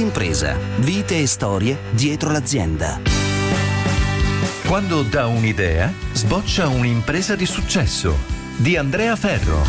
d'impresa. Vite e storie dietro l'azienda. Quando da un'idea sboccia un'impresa di successo, di Andrea Ferro.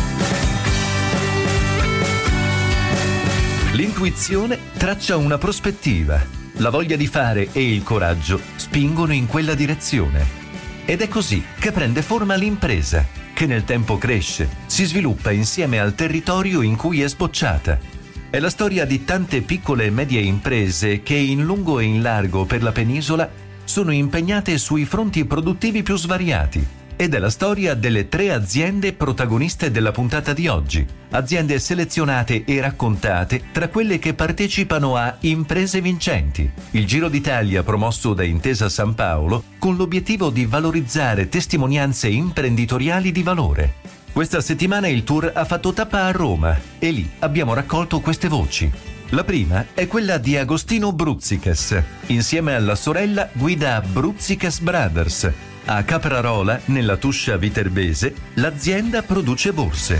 L'intuizione traccia una prospettiva, la voglia di fare e il coraggio spingono in quella direzione. Ed è così che prende forma l'impresa, che nel tempo cresce, si sviluppa insieme al territorio in cui è sbocciata. È la storia di tante piccole e medie imprese che in lungo e in largo per la penisola sono impegnate sui fronti produttivi più svariati. Ed è la storia delle 3 aziende protagoniste della puntata di oggi. Aziende selezionate e raccontate tra quelle che partecipano a Imprese Vincenti, il Giro d'Italia promosso da Intesa San Paolo con l'obiettivo di valorizzare testimonianze imprenditoriali di valore. Questa settimana il tour ha fatto tappa a Roma e lì abbiamo raccolto queste voci. La prima è quella di Agostino Bruzzicas. Insieme alla sorella guida Bruzzicas Brothers. A Caprarola, nella Tuscia Viterbese, l'azienda produce borse.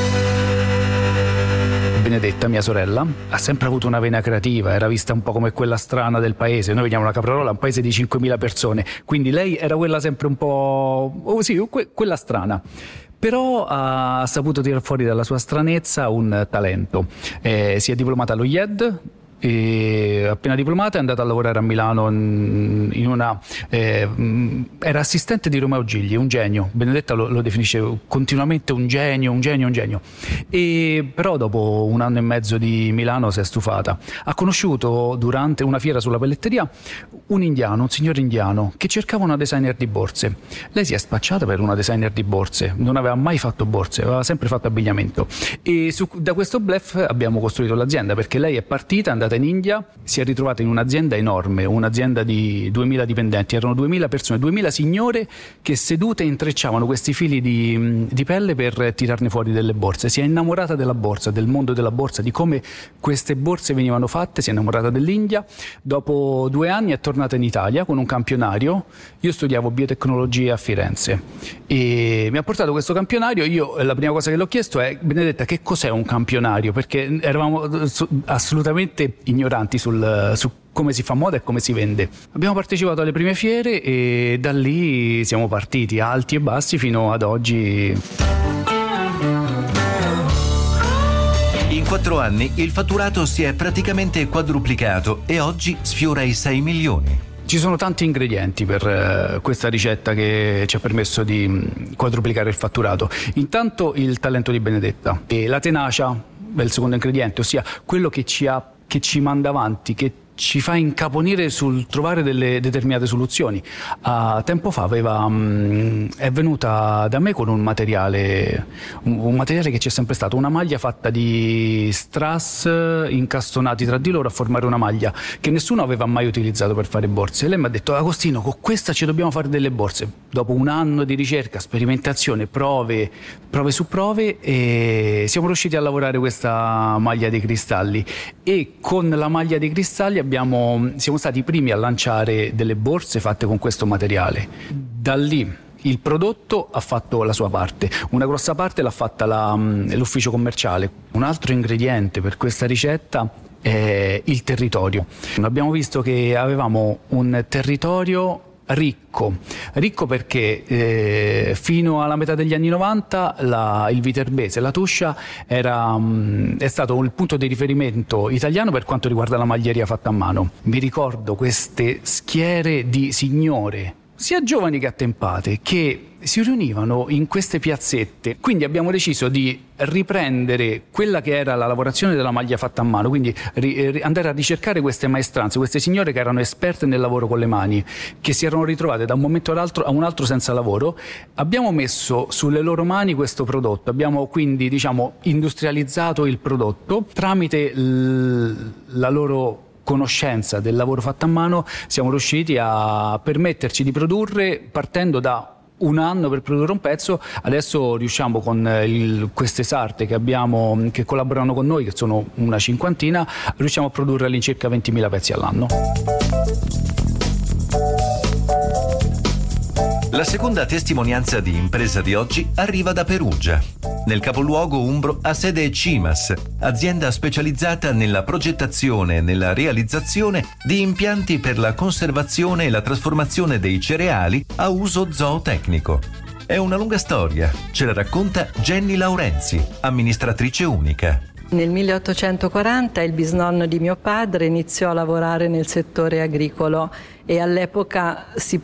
Benedetta, mia sorella, ha sempre avuto una vena creativa, era vista un po' come quella strana del paese. Noi veniamo da Caprarola, un paese di 5.000 persone, quindi lei era quella sempre un po'... quella strana. Però ha saputo tirar fuori dalla sua stranezza un talento. Si è diplomata allo IED, e appena diplomata è andata a lavorare a Milano in una era assistente di Romeo Gigli, un genio. Benedetta lo definisce continuamente un genio, e però dopo 1 anno e mezzo di Milano si è stufata. Ha conosciuto durante una fiera sulla pelletteria un signore indiano che cercava una designer di borse. Lei si è spacciata per una designer di borse, non aveva mai fatto borse, aveva sempre fatto abbigliamento, e da questo bluff abbiamo costruito l'azienda, perché lei è partita, è andata in India, si è ritrovata in un'azienda enorme, un'azienda di 2.000 dipendenti, erano 2.000 persone, 2.000 signore che sedute intrecciavano questi fili di pelle per tirarne fuori delle borse. Si è innamorata della borsa, del mondo della borsa, di come queste borse venivano fatte, si è innamorata dell'India. Dopo 2 anni è tornata in Italia con un campionario. Io studiavo biotecnologia a Firenze e mi ha portato questo campionario. Io la prima cosa che le ho chiesto è: Benedetta, che cos'è un campionario? Perché eravamo assolutamente ignoranti su come si fa moda e come si vende. Abbiamo partecipato alle prime fiere e da lì siamo partiti alti e bassi fino ad oggi. In 4 anni il fatturato si è praticamente quadruplicato e oggi sfiora i 6 milioni. Ci sono tanti ingredienti per questa ricetta che ci ha permesso di quadruplicare il fatturato. Intanto il talento di Benedetta e la tenacia è il secondo ingrediente, ossia quello che ci manda avanti, che ci fa incaponire sul trovare delle determinate soluzioni. Tempo fa è venuta da me con un materiale che c'è sempre stato, una maglia fatta di strass incastonati tra di loro a formare una maglia che nessuno aveva mai utilizzato per fare borse. E lei mi ha detto: Agostino, con questa ci dobbiamo fare delle borse. Dopo 1 anno di ricerca, sperimentazione, prove su prove, e siamo riusciti a lavorare questa maglia dei cristalli, e con la maglia dei cristalli siamo stati i primi a lanciare delle borse fatte con questo materiale. Da lì il prodotto ha fatto la sua parte, una grossa parte l'ha fatta l'ufficio commerciale. Un altro ingrediente per questa ricetta è il territorio. Abbiamo visto che avevamo un territorio ricco perché fino alla metà degli anni 90 il viterbese, la Tuscia, è stato il punto di riferimento italiano per quanto riguarda la maglieria fatta a mano. Mi ricordo queste schiere di signore, sia giovani che attempate, che si riunivano in queste piazzette. Quindi abbiamo deciso di riprendere quella che era la lavorazione della maglia fatta a mano, quindi andare a ricercare queste maestranze, queste signore che erano esperte nel lavoro con le mani, che si erano ritrovate da un momento all'altro a un altro senza lavoro. Abbiamo messo sulle loro mani questo prodotto, abbiamo quindi industrializzato il prodotto tramite la loro conoscenza del lavoro fatto a mano. Siamo riusciti a permetterci di produrre partendo da 1 anno per produrre un pezzo. Adesso riusciamo con queste sarte che collaborano con noi, che sono una 50, riusciamo a produrre all'incirca 20.000 pezzi all'anno. La seconda testimonianza di impresa di oggi arriva da Perugia. Nel capoluogo umbro ha sede Cimas, azienda specializzata nella progettazione e nella realizzazione di impianti per la conservazione e la trasformazione dei cereali a uso zootecnico. È una lunga storia, ce la racconta Jenny Laurenzi, amministratrice unica. Nel 1840 il bisnonno di mio padre iniziò a lavorare nel settore agricolo e all'epoca si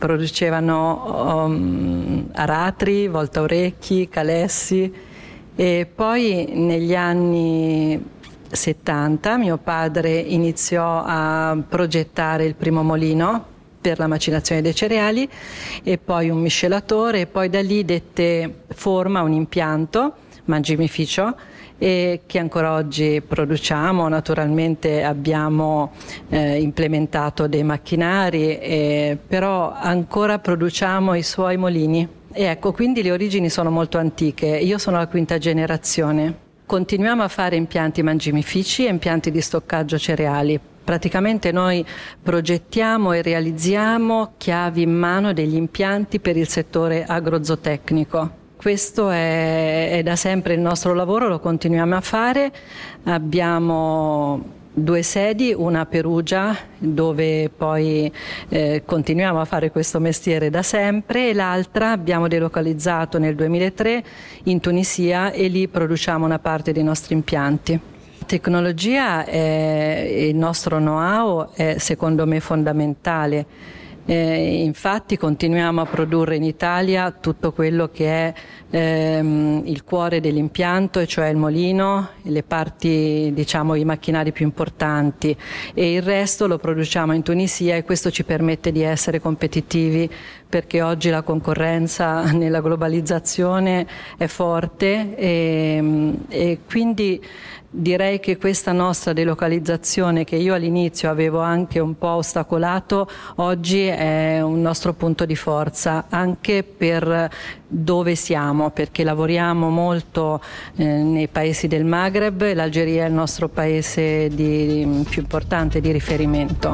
producevano aratri, voltaorecchi, calessi, e poi negli anni 70 mio padre iniziò a progettare il primo molino per la macinazione dei cereali e poi un miscelatore, e poi da lì dette forma un impianto mangimificio e che ancora oggi produciamo. Naturalmente abbiamo implementato dei macchinari, però ancora produciamo i suoi molini. E ecco, quindi le origini sono molto antiche. Io sono la quinta generazione. Continuiamo a fare impianti mangimifici e impianti di stoccaggio cereali. Praticamente noi progettiamo e realizziamo chiavi in mano degli impianti per il settore agrozootecnico. Questo è da sempre il nostro lavoro, lo continuiamo a fare. Abbiamo 2 sedi, una a Perugia, dove poi continuiamo a fare questo mestiere da sempre, e l'altra abbiamo delocalizzato nel 2003 in Tunisia, e lì produciamo una parte dei nostri impianti. La tecnologia, il nostro know-how è secondo me fondamentale. Infatti continuiamo a produrre in Italia tutto quello che è il cuore dell'impianto, e cioè il molino, le parti, diciamo, i macchinari più importanti, e il resto lo produciamo in Tunisia, e questo ci permette di essere competitivi, perché oggi la concorrenza nella globalizzazione è forte, e quindi direi che questa nostra delocalizzazione, che io all'inizio avevo anche un po' ostacolato, oggi è un nostro punto di forza anche per dove siamo, perché lavoriamo molto nei paesi del Maghreb, e l'Algeria è il nostro paese più importante di riferimento.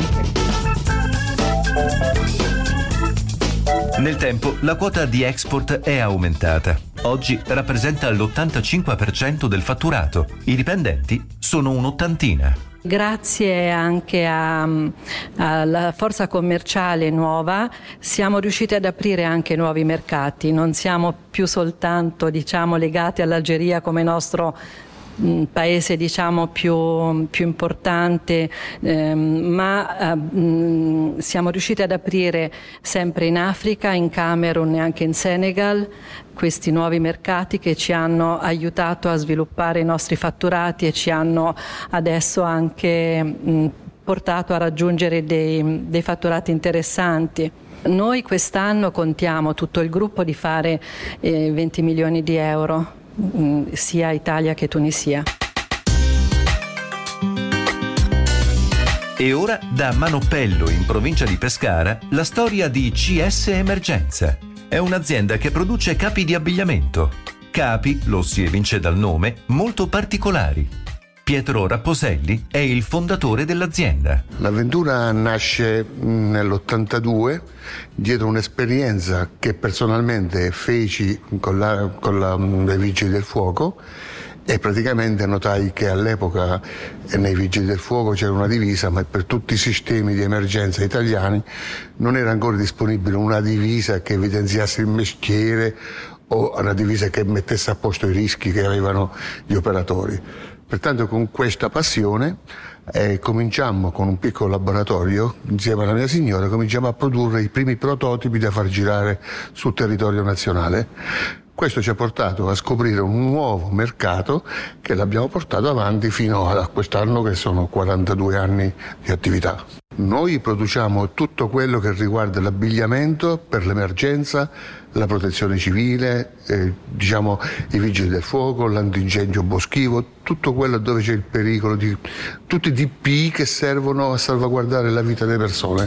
Nel tempo la quota di export è aumentata. Oggi rappresenta l'85% del fatturato. I dipendenti sono un'ottantina. Grazie anche alla forza commerciale nuova siamo riusciti ad aprire anche nuovi mercati. Non siamo più soltanto, diciamo, legati all'Algeria come nostro paese, diciamo, più importante, ma siamo riusciti ad aprire sempre in Africa, in Camerun e anche in Senegal questi nuovi mercati, che ci hanno aiutato a sviluppare i nostri fatturati e ci hanno adesso anche portato a raggiungere dei fatturati interessanti. Noi quest'anno contiamo, tutto il gruppo, di fare 20 milioni di euro, sia Italia che Tunisia. E ora, da Manoppello, in provincia di Pescara, la storia di CS Emergenza. È un'azienda che produce capi di abbigliamento. Capi, lo si evince dal nome, molto particolari. Pietro Rapposelli è il fondatore dell'azienda. L'avventura nasce nell'82 dietro un'esperienza che personalmente feci con i Vigili del Fuoco, e praticamente notai che all'epoca nei Vigili del Fuoco c'era una divisa, ma per tutti i sistemi di emergenza italiani non era ancora disponibile una divisa che evidenziasse il mestiere o una divisa che mettesse a posto i rischi che avevano gli operatori. Pertanto, con questa passione cominciammo con un piccolo laboratorio, insieme alla mia signora, cominciamo a produrre i primi prototipi da far girare sul territorio nazionale. Questo ci ha portato a scoprire un nuovo mercato che l'abbiamo portato avanti fino a quest'anno, che sono 42 anni di attività. Noi produciamo tutto quello che riguarda l'abbigliamento per l'emergenza, la protezione civile, diciamo i vigili del fuoco, l'antincendio boschivo, tutto quello dove c'è il pericolo, tutti i DPI che servono a salvaguardare la vita delle persone.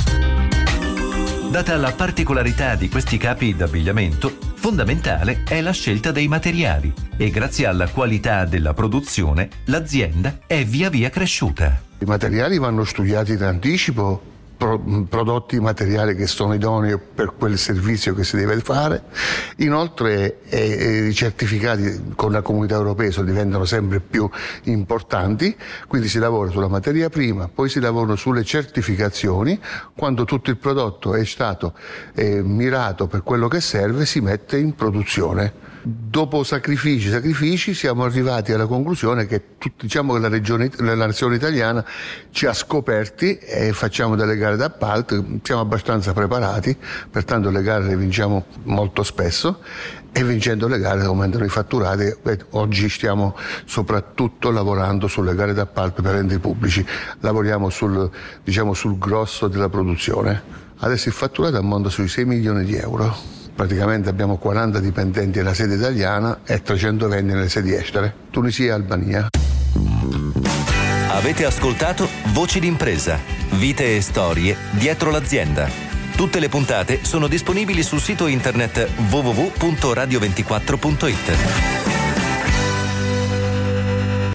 Data la particolarità di questi capi d'abbigliamento, fondamentale è la scelta dei materiali, e grazie alla qualità della produzione l'azienda è via via cresciuta. I materiali vanno studiati in anticipo prodotti materiali che sono idonei per quel servizio che si deve fare. Inoltre i certificati con la Comunità Europea diventano sempre più importanti, quindi si lavora sulla materia prima, poi si lavora sulle certificazioni. Quando tutto il prodotto è stato mirato per quello che serve, si mette in produzione. Dopo sacrifici siamo arrivati alla conclusione che diciamo che la nazione italiana ci ha scoperti e facciamo delle gare d'appalto, siamo abbastanza preparati, pertanto le gare le vinciamo molto spesso e vincendo le gare aumentano i fatturati. Oggi stiamo soprattutto lavorando sulle gare d'appalto per enti pubblici, lavoriamo sul grosso della produzione. Adesso il fatturato ammonta sui 6 milioni di euro. Praticamente abbiamo 40 dipendenti nella sede italiana e 320 nelle sedi estere, Tunisia e Albania. Avete ascoltato Voci d'impresa, vite e storie dietro l'azienda. Tutte le puntate sono disponibili sul sito internet www.radio24.it.